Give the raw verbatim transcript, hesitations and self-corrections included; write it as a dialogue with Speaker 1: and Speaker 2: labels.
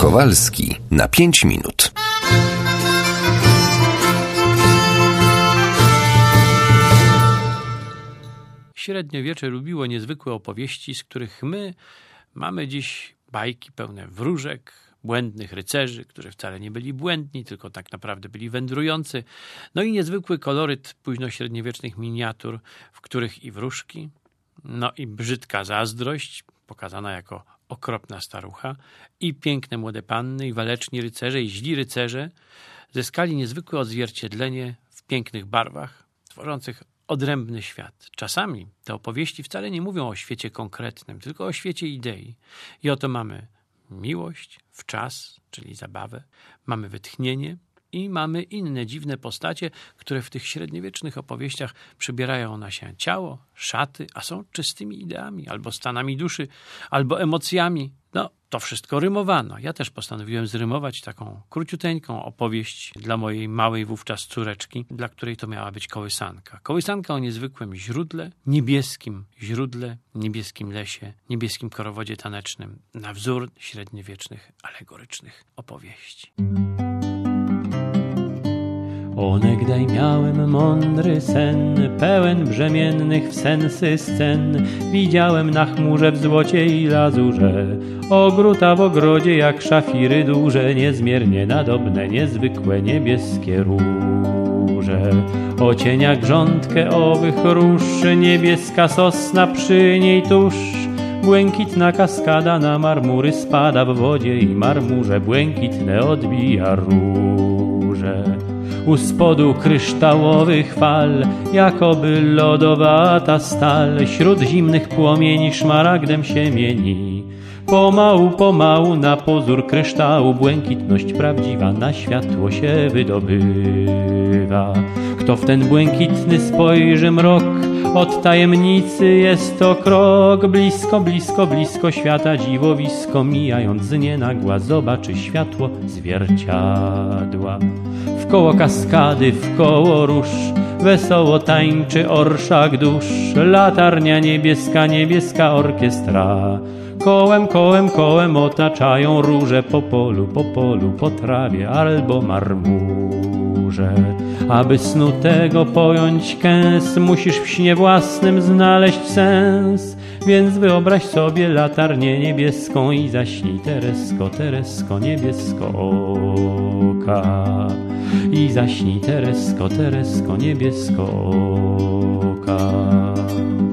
Speaker 1: Kowalski na pięć minut.
Speaker 2: Średniowiecze lubiło niezwykłe opowieści, z których my mamy dziś bajki pełne wróżek, błędnych rycerzy, którzy wcale nie byli błędni, tylko tak naprawdę byli wędrujący. No i niezwykły koloryt późnośredniowiecznych miniatur, w których i wróżki, no i brzydka zazdrość, pokazana jako okropna starucha, i piękne młode panny, i waleczni rycerze, i źli rycerze zyskali niezwykłe odzwierciedlenie w pięknych barwach, tworzących odrębny świat. Czasami te opowieści wcale nie mówią o świecie konkretnym, tylko o świecie idei. I oto mamy miłość w czas, czyli zabawę, mamy wytchnienie i mamy inne dziwne postacie, które w tych średniowiecznych opowieściach przybierają na się ciało, szaty, a są czystymi ideami, albo stanami duszy, albo emocjami. No, to wszystko rymowano. Ja też postanowiłem zrymować taką króciuteńką opowieść dla mojej małej wówczas córeczki, dla której to miała być kołysanka. Kołysanka o niezwykłym źródle, niebieskim źródle, niebieskim lesie, niebieskim korowodzie tanecznym, na wzór średniowiecznych, alegorycznych opowieści.
Speaker 3: Onegdaj miałem mądry sen, pełen brzemiennych w sensy scen. Widziałem na chmurze w złocie i lazurze ogród, a w ogrodzie jak szafiry duże, niezmiernie nadobne, niezwykłe niebieskie róże. O cieniach grządkę owych róż, niebieska sosna przy niej tuż. Błękitna kaskada na marmury spada, w wodzie i marmurze błękitne odbija róże. U spodu kryształowych fal, jakoby lodowata stal, śród zimnych płomieni szmaragdem się mieni. Pomału, pomału na pozór kryształu błękitność prawdziwa na światło się wydobywa. Kto w ten błękitny spojrzy mrok, od tajemnicy jest to krok. Blisko, blisko, blisko świata dziwowisko, mijając znienagła zobaczy światło zwierciadła. Wkoło kaskady, wkoło róż, wesoło tańczy orszak dusz. Latarnia niebieska, niebieska orkiestra. Kołem, kołem, kołem otaczają róże po polu, po polu, po trawie albo marmurze. Aby snu tego pojąć kęs, musisz w śnie własnym znaleźć sens. Więc wyobraź sobie latarnię niebieską i zaśnij Teresko, Teresko, niebiesko oka. I zaśnij Teresko, Teresko, niebiesko oka.